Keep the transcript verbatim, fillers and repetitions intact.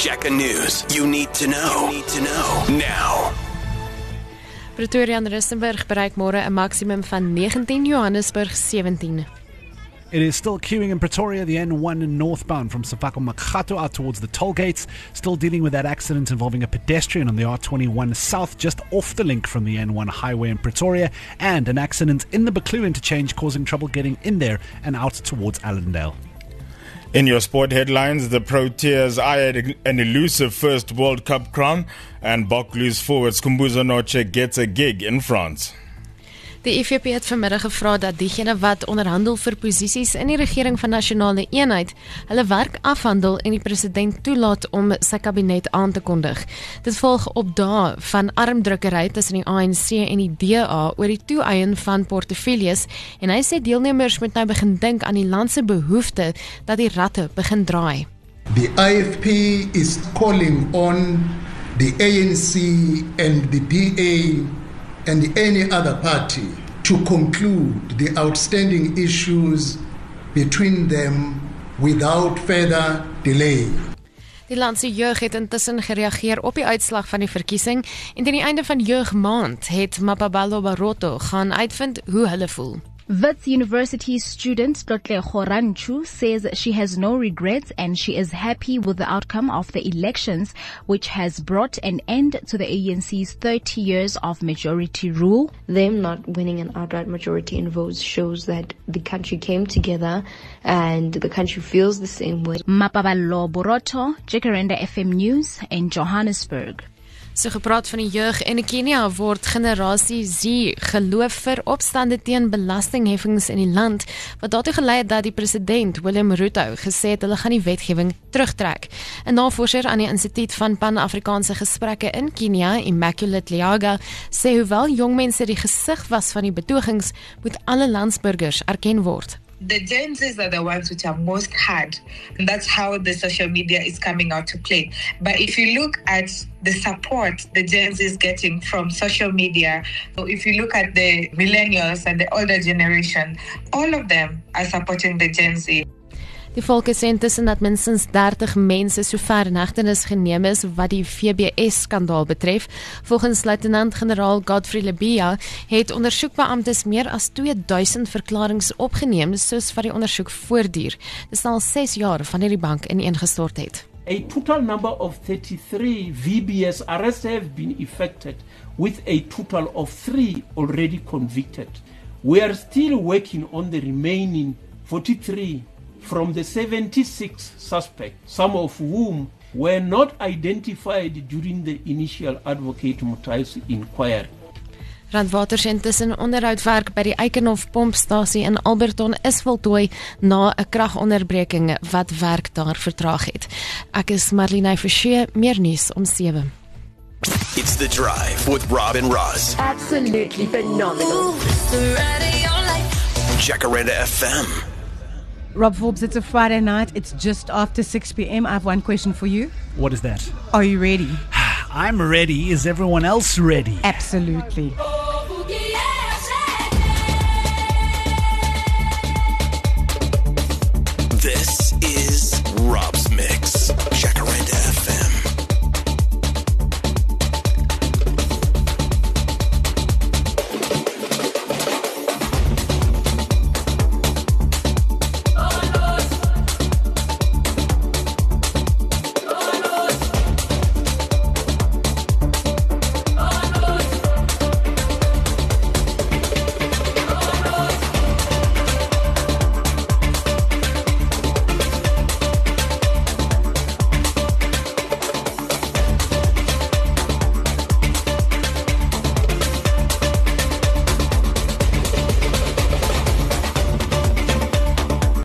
Jacker News. You need to know. You need to know now. Pretoria en Rustenburg bereik môre 'n maksimum van negentien, Johannesburg sewentien. It is still queuing in Pretoria, the N one northbound from Sefako Makgato out towards the toll gates. Still dealing with that accident involving a pedestrian on the R twenty-one south, just off the link from the N one highway in Pretoria, and an accident in the Buccleuch interchange causing trouble getting in there and out towards Allendale. In your sport headlines, the Proteas eyed an elusive first World Cup crown, and Boklu's forward Skhumbuzo Noche gets a gig in France. Die I F P het vanmiddag gevra dat diegene wat onderhandel vir posisies in die regering van nasionale eenheid, hulle werk afhandel en die president toelaat om sy kabinet aan te kondig. Dit volg op dae van armdrukkery tussen die A N C en die D A oor die toeëien van portefeuilles, en hy sê deelnemers moet nou begin dink aan die land se behoefte dat die ratte begin draai. The I F P is calling on the A N C and the D A and any other party to conclude the outstanding issues between them without further delay. Die land se jeug het intussen gereageer op die uitslag van die verkiesing, en teen die einde van jeugmaand het Mapabalo Baroto gaan uitvind hoe hulle voel. Wits University student Tlotle Khoranchu says she has no regrets and she is happy with the outcome of the elections, which has brought an end to the A N C's thirty years of majority rule. Them not winning an outright majority in votes shows that the country came together and the country feels the same way. Mapabalo Boroto, Jacaranda F M News in Johannesburg. So gepraat van die jeug in Kenia word generasie Z geloof vir opstande teen belastingheffings in die land, wat daartoe gelei het dat die president William Ruto gesê het hulle gaan die wetgewing terugtrek. 'n Navorser aan die Instituut van Pan-Afrikaanse Gesprekke in Kenia, Immaculate Liaga, sê hoewel jong mense die gesig was van die betogings, moet alle landsburgers erken word. The Gen Zs are the ones which are most hard, and that's how the social media is coming out to play. But if you look at the support the Gen Z is getting from social media, so if you look at the millennials and the older generation, all of them are supporting the Gen Z. Die volke sê intussen dat minstens dertig mense sover in hegtenis geneem is wat die V B S-skandaal betref. Volgens luitenant-generaal Godfrey Lebia het ondersoekbeamptes meer as twee duisend verklaringe opgeneem soos wat die ondersoek voortduur. Dit is al ses jaar wanneer die bank ineengestort het. A total number of thirty-three V B S arrests have been effected, with a total of three already convicted. We are still working on the remaining forty-three from the seventy-six suspects, some of whom were not identified during the initial Advocate Mutai's inquiry. Randwater se intussen onderhoudwerk by die Eikenhof pompstasie in Alberton is voltooi na 'n kragonderbreking wat werk daar vertraag het. Ek is Marlene Forsie, meer nuus om sewe. It's The Drive with Rob and Roz. Absolutely phenomenal. Jacaranda F M. Rob Forbes, it's a Friday night. It's just after six p.m. I have one question for you. What is that? Are you ready? I'm ready. Is everyone else ready? Absolutely. This